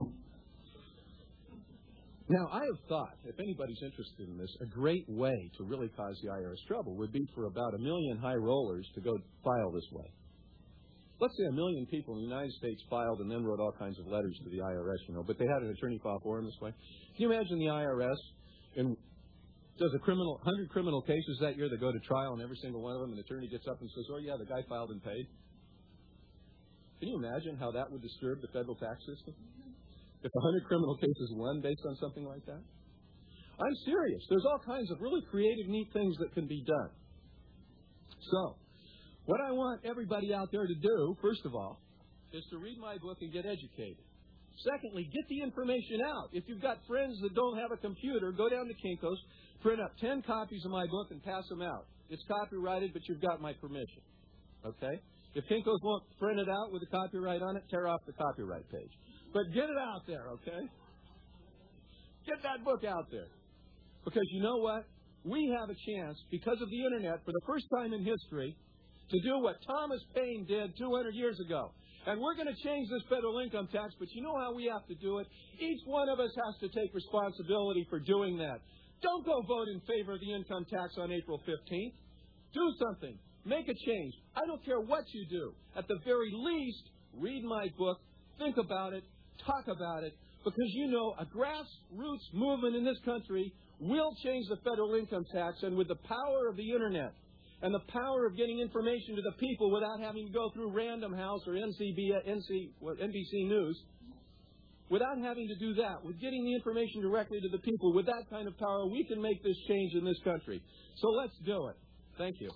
[SPEAKER 5] Now, I have thought, if anybody's interested in this, a great way to really cause the I R S trouble would be for about a million high rollers to go file this way. Let's say a million people in the United States filed and then wrote all kinds of letters to the I R S, you know, but they had an attorney file for them this way. Can you imagine the I R S in, does a criminal, one hundred criminal cases that year that go to trial, and every single one of them, an attorney gets up and says, oh, yeah, the guy filed and paid? Can you imagine how that would disturb the federal tax system? If one hundred criminal cases won based on something like that? I'm serious. There's all kinds of really creative, neat things that can be done. So, what I want everybody out there to do, first of all, is to read my book and get educated. Secondly, get the information out. If you've got friends that don't have a computer, go down to Kinko's, print up ten copies of my book, and pass them out. It's copyrighted, but you've got my permission. Okay? If Kinko's won't print it out with a copyright on it, tear off the copyright page. But get it out there, okay? Get that book out there. Because you know what? We have a chance, because of the Internet, for the first time in history, to do what Thomas Paine did two hundred years ago. And we're going to change this federal income tax, but you know how we have to do it? Each one of us has to take responsibility for doing that. Don't go vote in favor of the income tax on April fifteenth. Do something. Make a change. I don't care what you do. At the very least, read my book, think about it, talk about it, because you know a grassroots movement in this country will change the federal income tax, and with the power of the Internet and the power of getting information to the people without having to go through Random House or N C B, N C, well, N B C News, without having to do that, with getting the information directly to the people, with that kind of power, we can make this change in this country. So let's do it. Thank you.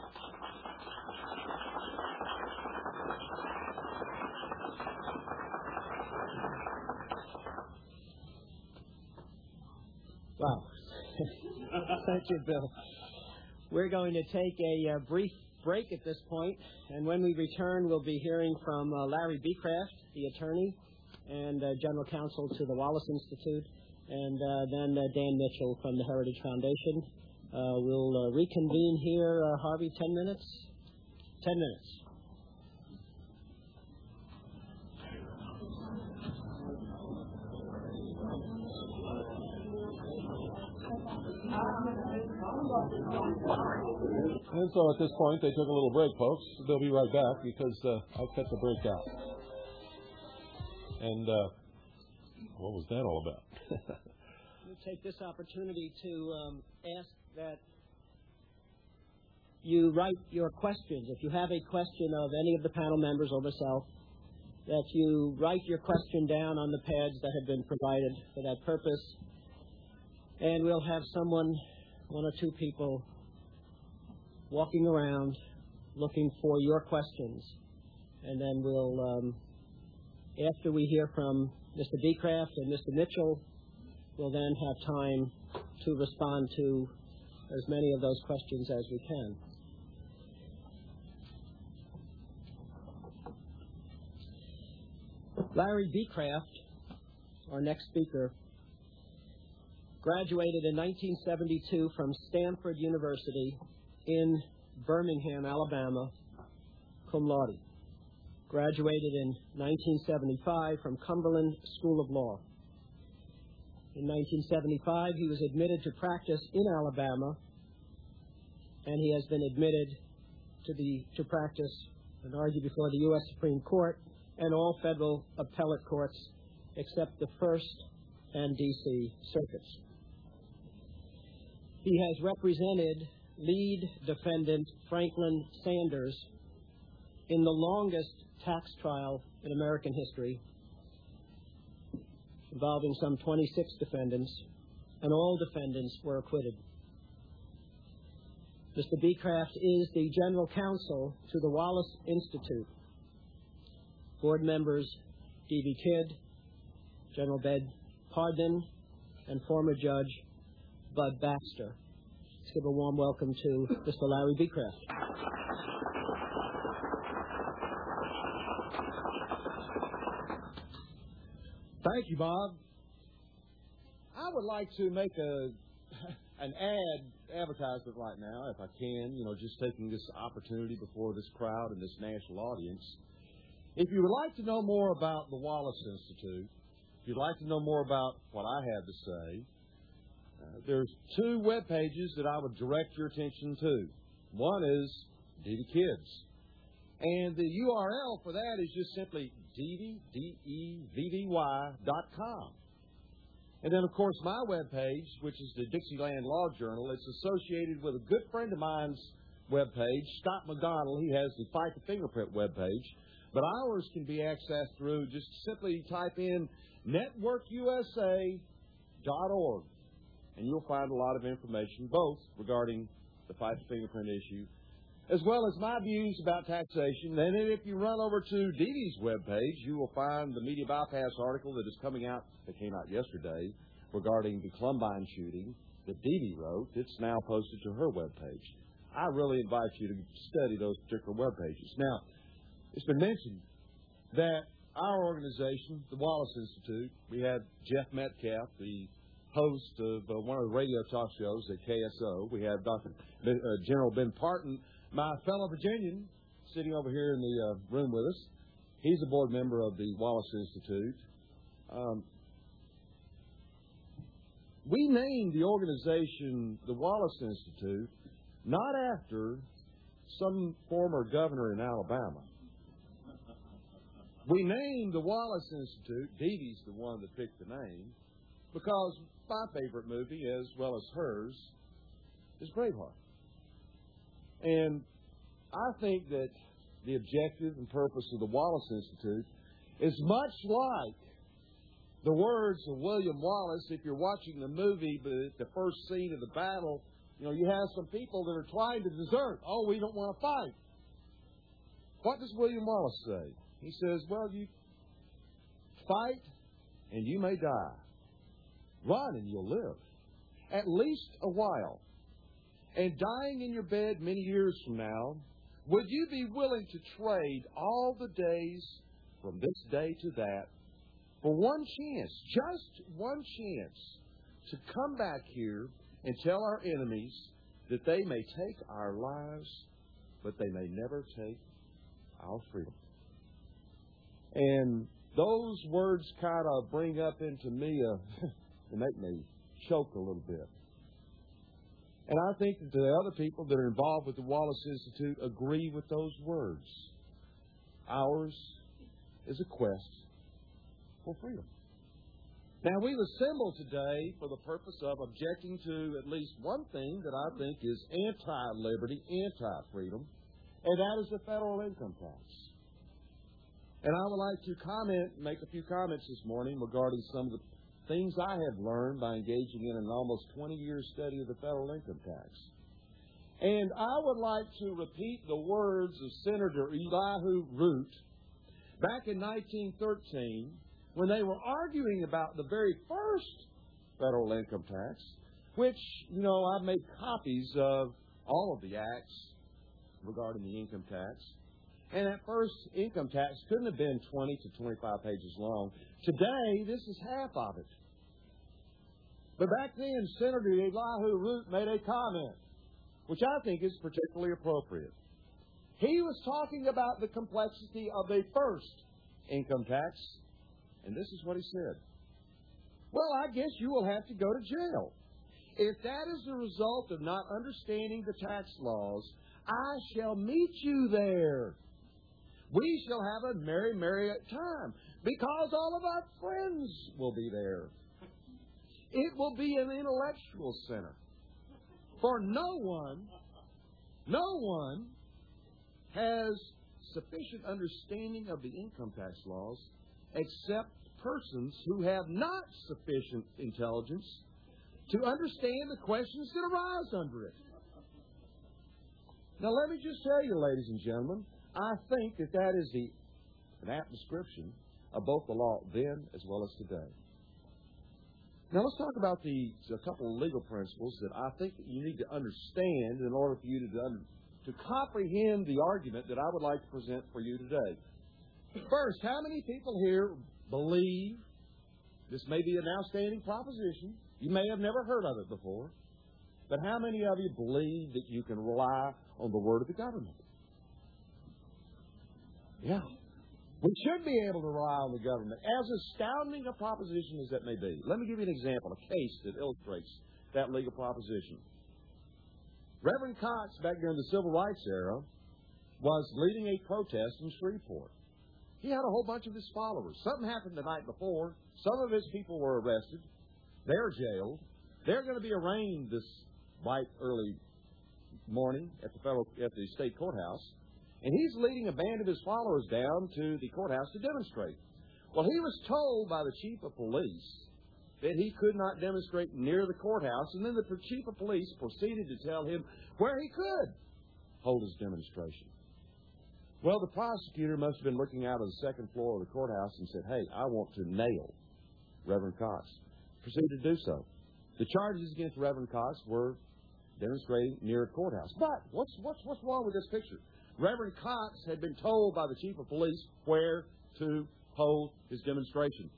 [SPEAKER 4] Wow. Thank you, Bill. We're going to take a uh, brief break at this point, and when we return, we'll be hearing from uh, Larry Becraft, the attorney and uh, general counsel to the Wallace Institute, and uh, then uh, Dan Mitchell from the Heritage Foundation. Uh, we'll uh, reconvene here, uh, Harvey, ten minutes? Ten minutes.
[SPEAKER 2] And so at this point, they took a little break, folks. They'll be right back because uh, I cut the break out. And uh, what was that all about?
[SPEAKER 4] Let me take this opportunity to um, ask that you write your questions. If you have a question of any of the panel members or myself, that you write your question down on the pads that have been provided for that purpose. And we'll have someone, one or two people, walking around looking for your questions. And then we'll, um, after we hear from Mister Becraft and Mister Mitchell, we'll then have time to respond to as many of those questions as we can. Larry Becraft, our next speaker, graduated in nineteen seventy-two from Stanford University in Birmingham, Alabama, cum laude. Graduated in nineteen seventy-five from Cumberland School of Law. In nineteen seventy-five, he was admitted to practice in Alabama, and he has been admitted to the to practice and argue before the U S Supreme Court and all federal appellate courts except the First and D C circuits. He has represented lead defendant Franklin Sanders in the longest tax trial in American history, involving some twenty-six defendants, and all defendants were acquitted. Mister Becraft is the general counsel to the Wallace Institute. Board members D V Kidd, General Bed Pardon, and former Judge Bud Baxter. Let's give a warm welcome to Mister Larry Becraft.
[SPEAKER 6] Thank you, Bob. I would like to make a an ad advertisement right now, if I can, you know, just taking this opportunity before this crowd and this national audience. If you would like to know more about the Wallace Institute, if you'd like to know more about what I have to say, uh, there's two web pages that I would direct your attention to. One is D V Kids. And the U R L for that is just simply D V, D E V V Y dot com. And then, of course, my webpage, which is the Dixieland Law Journal, it's associated with a good friend of mine's webpage, Scott McDonald. He has the Fight the Fingerprint webpage. But ours can be accessed through just simply type in network U S A dot org. And you'll find a lot of information, both regarding the Fight the Fingerprint issue, as well as my views about taxation. And then if you run over to Dee Dee's webpage, you will find the media bypass article that is coming out, that came out yesterday, regarding the Columbine shooting that Dee Dee wrote. It's now posted to her webpage. I really invite you to study those particular webpages. Now, it's been mentioned that our organization, the Wallace Institute, we had Jeff Metcalf, the host of uh, one of the radio talk shows at K S O. We have Doctor Ben, uh, General Ben Parton, my fellow Virginian, sitting over here in the uh, room with us. He's a board member of the Wallace Institute. Um, we named the organization the Wallace Institute not after some former governor in Alabama. We named the Wallace Institute, Dee Dee's the one that picked the name, because my favorite movie, as well as hers, is Braveheart. And I think that the objective and purpose of the Wallace Institute is much like the words of William Wallace. If you're watching the movie, but at the first scene of the battle You know, you have some people that are trying to desert. Oh, we don't want to fight. What does William Wallace say? He says, well, you fight and you may die. Run and you'll live. At least a while. And dying in your bed many years from now, would you be willing to trade all the days from this day to that for one chance, just one chance, to come back here and tell our enemies that they may take our lives, but they may never take our freedom? And those words kind of bring up into me, a, they make me choke a little bit. And I think that the other people that are involved with the Wallace Institute agree with those words. Ours is a quest for freedom. Now, we've assembled today for the purpose of objecting to at least one thing that I think is anti-liberty, anti-freedom, and that is the federal income tax. And I would like to comment, make a few comments this morning regarding some of the things I have learned by engaging in an almost twenty-year study of the federal income tax. And I would like to repeat the words of Senator Elihu Root back in nineteen thirteen when they were arguing about the very first federal income tax, which, you know, I've made copies of all of the acts regarding the income tax. And that first income tax couldn't have been twenty to twenty-five pages long. Today, this is half of it. But back then, Senator Elihu Root made a comment, which I think is particularly appropriate. He was talking about the complexity of a first income tax, and this is what he said. Well, I guess you will have to go to jail. If that is the result of not understanding the tax laws, I shall meet you there. We shall have a merry, merry time, because all of our friends will be there. It will be an intellectual center. For no one, no one has sufficient understanding of the income tax laws except persons who have not sufficient intelligence to understand the questions that arise under it. Now, let me just tell you, ladies and gentlemen, I think that that is the, an apt description of both the law then as well as today. Now, let's talk about the, a couple of legal principles that I think that you need to understand in order for you to, to comprehend the argument that I would like to present for you today. First, how many people here believe, this may be an outstanding proposition, you may have never heard of it before, but how many of you believe that you can rely on the word of the government? Yeah. We should be able to rely on the government, as astounding a proposition as that may be. Let me give you an example, a case that illustrates that legal proposition. Reverend Cox, back during the Civil Rights era, was leading a protest in Shreveport. He had a whole bunch of his followers. Something happened the night before. Some of his people were arrested. They're jailed. They're going to be arraigned this bright early morning at the federal, at the state courthouse. And he's leading a band of his followers down to the courthouse to demonstrate. Well, he was told by the chief of police that he could not demonstrate near the courthouse, and then the chief of police proceeded to tell him where he could hold his demonstration. Well, the prosecutor must have been looking out of the second floor of the courthouse and said, hey, I want to nail Reverend Cox. Proceeded to do so. The charges against Reverend Cox were demonstrating near a courthouse. But what's, what's, what's wrong with this picture? Reverend Cox had been told by the chief of police where to hold his demonstration.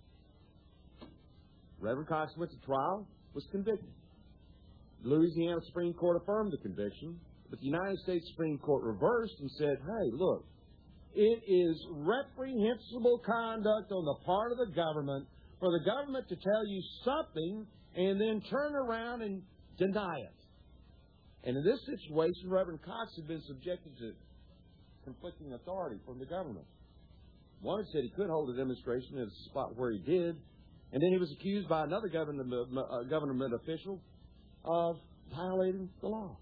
[SPEAKER 6] Reverend Cox went to trial, was convicted. The Louisiana Supreme Court affirmed the conviction, but the United States Supreme Court reversed and said, hey, look, it is reprehensible conduct on the part of the government for the government to tell you something and then turn around and deny it. And in this situation, Reverend Cox had been subjected to conflicting authority from the government. One had said he could hold a demonstration at a spot where he did, and then he was accused by another government, uh, government official of violating the law.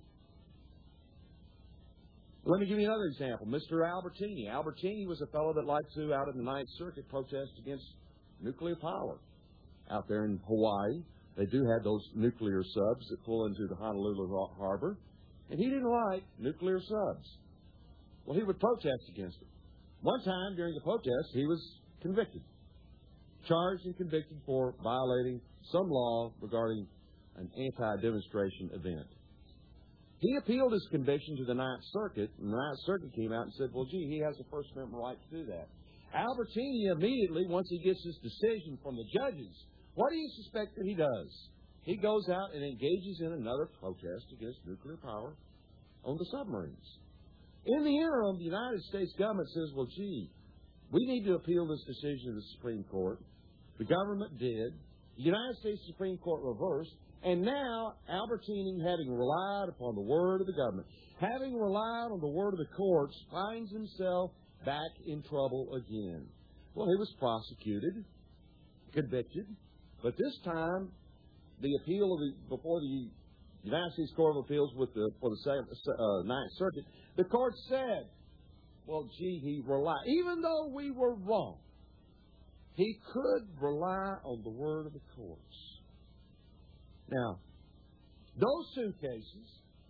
[SPEAKER 6] Let me give you another example. Mister Albertini. Albertini was a fellow that liked to, out in the Ninth Circuit, protest against nuclear power out there in Hawaii. they do have those nuclear subs that pull into the Honolulu harbor, and he didn't like nuclear subs. Well, he would protest against it. One time during the protest, he was convicted, charged and convicted for violating some law regarding an anti-demonstration event. He appealed his conviction to the Ninth Circuit, and the Ninth Circuit came out and said, well, gee, he has a First Amendment right to do that. Albertini immediately, once he gets his decision from the judges, what do you suspect that he does? He goes out and engages in another protest against nuclear power on the submarines. In the interim, the United States government says, well, gee, we need to appeal this decision to the Supreme Court. The government did. The United States Supreme Court reversed. And now, Albertini, having relied upon the word of the government, having relied on the word of the courts, finds himself back in trouble again. Well, he was prosecuted, convicted, but this time, the appeal of the, before the United States Court of Appeals with the, for the uh, Ninth Circuit, the court said, well, gee, he relied. Even though we were wrong, he could rely on the word of the courts. Now, those two cases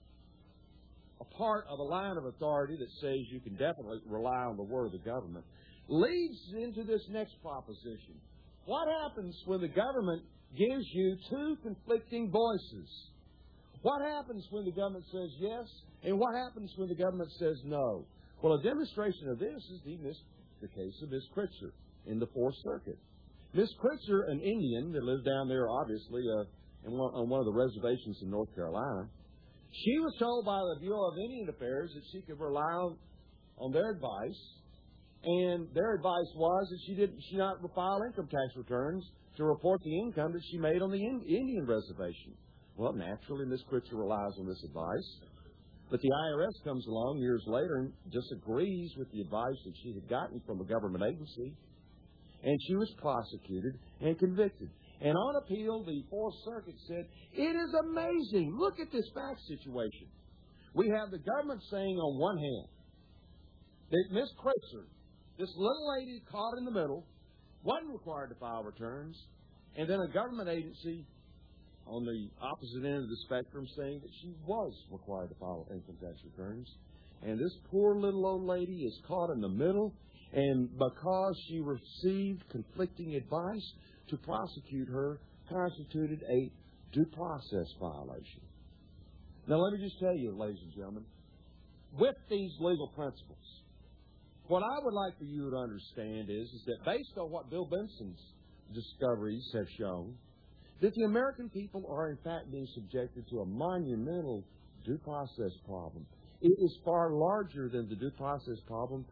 [SPEAKER 6] are part of a line of authority that says you can definitely rely on the word of the government, leads into this next proposition. What happens when the government gives you two conflicting voices? What happens when the government says yes, and what happens when the government says no? Well, a demonstration of this is the, the case of Miss Critzer in the Fourth Circuit. Miss Critzer, an Indian that lives down there, obviously, uh, in one, on one of the reservations in North Carolina, she was told by the Bureau of Indian Affairs that she could rely on, on their advice, and their advice was that she didn't she not file income tax returns to report the income that she made on the in, Indian reservation. Well, naturally, Miss Critzer relies on this advice, but the I R S comes along years later and disagrees with the advice that she had gotten from a government agency, and she was prosecuted and convicted. And on appeal, the Fourth Circuit said, it is amazing. Look at this fact situation. We have the government saying on one hand that Miss Critzer, this little lady caught in the middle, wasn't required to file returns, and then a government agency on the opposite end of the spectrum saying that she was required to file income tax returns. And this poor little old lady is caught in the middle, and because she received conflicting advice to prosecute her, constituted a due process violation. Now, let me just tell you, ladies and gentlemen, with these legal principles, what I would like for you to understand is, is that based on what Bill Benson's discoveries have shown, that the American people are, in fact, being subjected to a monumental due process problem. It is far larger than the due process problem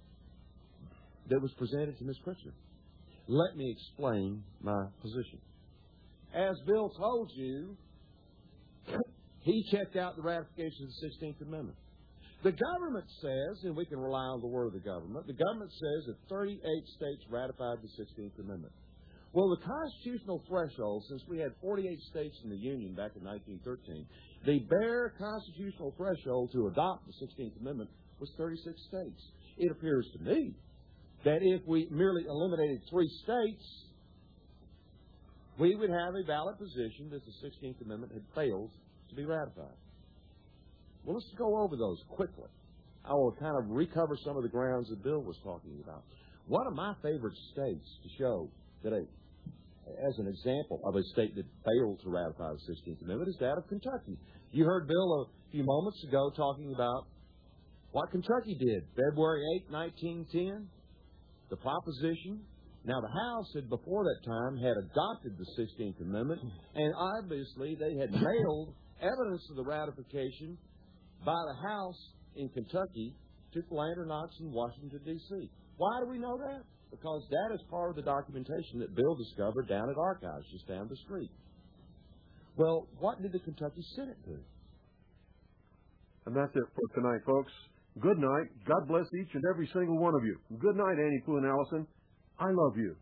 [SPEAKER 6] that was presented to Miz Critzer. Let me explain my position. As Bill told you, he checked out the ratification of the sixteenth Amendment. The government says, and we can rely on the word of the government, the government says that thirty-eight states ratified the sixteenth Amendment. Well, the constitutional threshold, since we had forty-eight states in the Union back in nineteen thirteen, the bare constitutional threshold to adopt the sixteenth Amendment was thirty-six states. It appears to me that if we merely eliminated three states, we would have a valid position that the sixteenth Amendment had failed to be ratified. Well, let's go over those quickly. I will kind of recover some of the grounds that Bill was talking about. One of my favorite states to show that a as an example of a state that failed to ratify the sixteenth Amendment is that of Kentucky. You heard Bill a few moments ago talking about what Kentucky did. February eighth, nineteen ten, the proposition. Now, the House had, before that time, had adopted the sixteenth Amendment, and obviously they had mailed evidence of the ratification by the House in Kentucky to Philander Knox in Washington, D C Why do we know that? Because that is part of the documentation that Bill discovered down at Archives just down the street. Well, what did the Kentucky Senate do?
[SPEAKER 1] And that's it for tonight, folks. Good night. God bless each and every single one of you. Good night, Annie Pooh and Allison. I love you.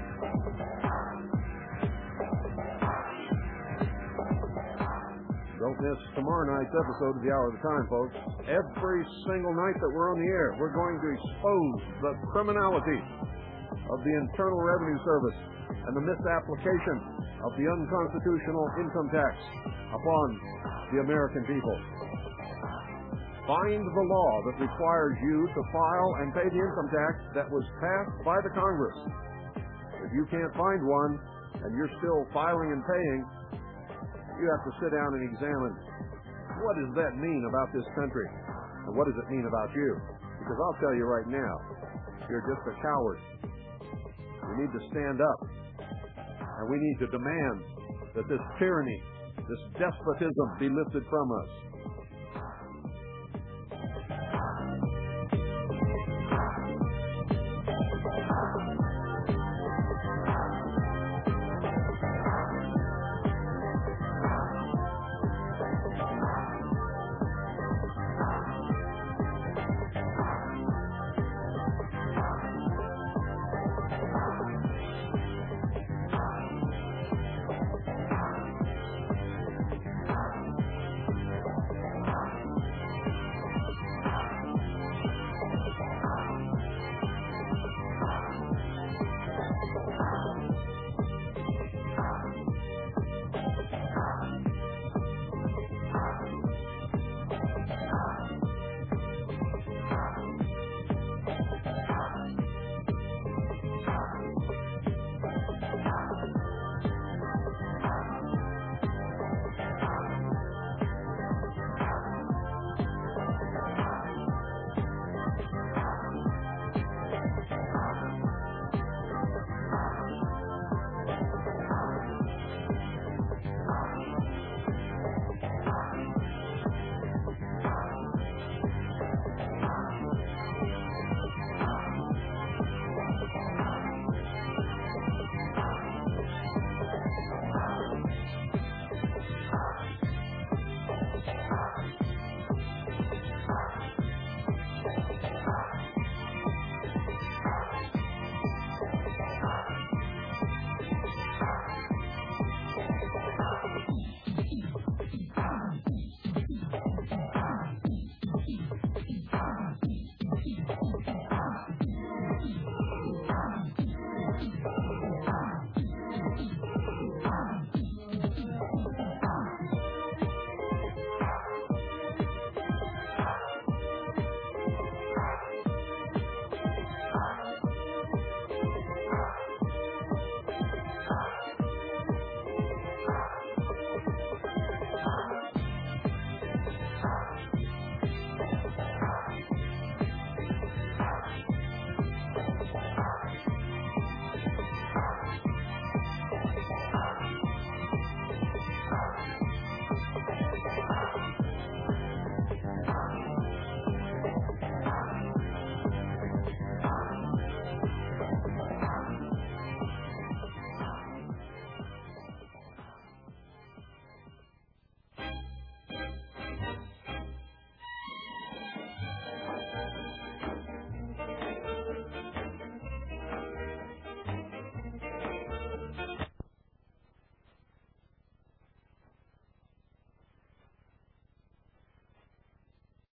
[SPEAKER 1] Don't don't miss tomorrow night's episode of the Hour of the Time, folks. Every single night that we're on the air, we're going to expose the criminality of the Internal Revenue Service and the misapplication of the unconstitutional income tax upon the American people. Find the law that requires you to file and pay the income tax that was passed by the Congress. If you can't find one and you're still filing and paying, you have to sit down and examine what does that mean about this country and what does it mean about you? Because I'll tell you right now, you're just a coward. We need to stand up and we need to demand that this tyranny, this despotism be lifted from us.